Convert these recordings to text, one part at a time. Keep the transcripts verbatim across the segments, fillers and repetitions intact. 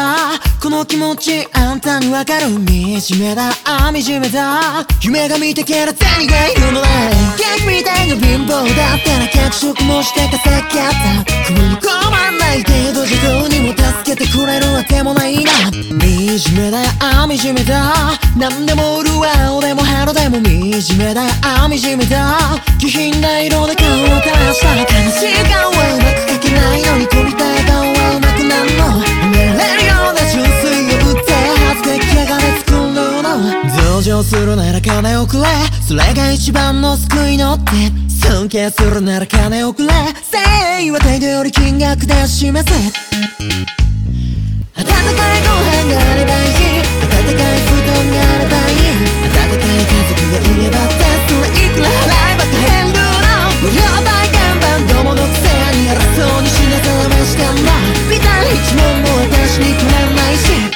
だこの気持ちあんたにわかる惨めだあ惨めだ夢が見てけら銭がいるのね逆みたいな貧乏だったら脚色もして稼ぎあった食い込まない程度じゃどうにも助けてくれるわけもないな惨めだあ惨めだ何でも売るわ青でも春でも惨めだあ惨めだ気品な色で顔を照らした悲しい顔はうまく描けないのに撮りたい顔はうまくなんの埋めれるような純粋を売って初出来上がれ作るの同情するなら金をくれそれが一番の救いのって尊敬するなら金をくれ誠意は態度より金額で示せ温かいご飯があればいい温かい布団があればいい温かい家族がいればってそれいくら払えば買えるの無料大看板どものくせに偉そうにしながらしてんだビター一問も私にくれないし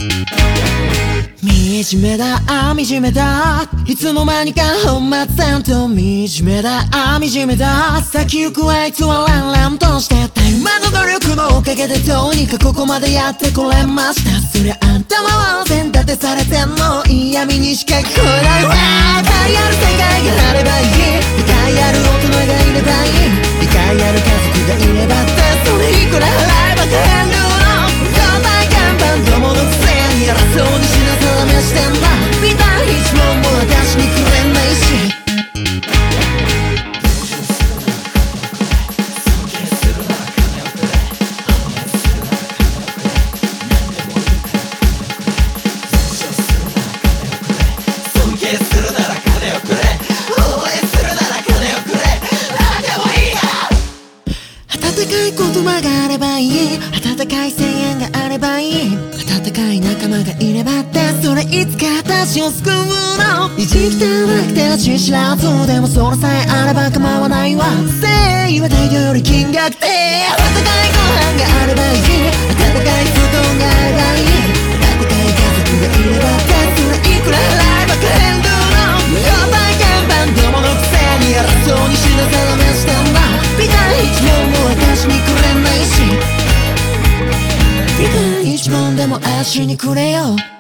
惨めだあ惨めだいつの間にか本末転倒惨めだあ惨めだ先行くあいつはランランとしてた今の努力のおかげでどうにかここまでやってこれましたそりゃあんたは温泉立てされてんの嫌味にしか聞こえないわ理解ある世界があればいい理解ある大人がいればいい理解ある家族がいればってそれいくら払えば買えるの両大看板どものくせに偉そうにしなさらめしてんだビター一問も私にくれないし温かい言葉があればいい温かい声援があればいい温かい仲間がいればってそれいつか私を救うの意地汚くて足知らずでもそれさえあれば構わないわ誠意は態度より金額で温かいご飯があればいい温かい布団があればいい温かい家族がいればってそれいくら払えば買えるの無料大看板どものくせに偉そうにしなさらめしてんだビター一問も私にくれないしビター一問でも足にくれよ